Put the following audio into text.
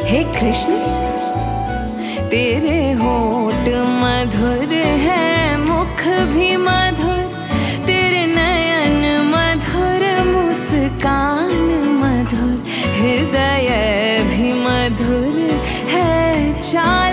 हे कृष्ण तेरे होठ मधुर है, मुख भी मधुर, तेरे नयन मधुर, मुस्कान मधुर, हृदय भी मधुर है।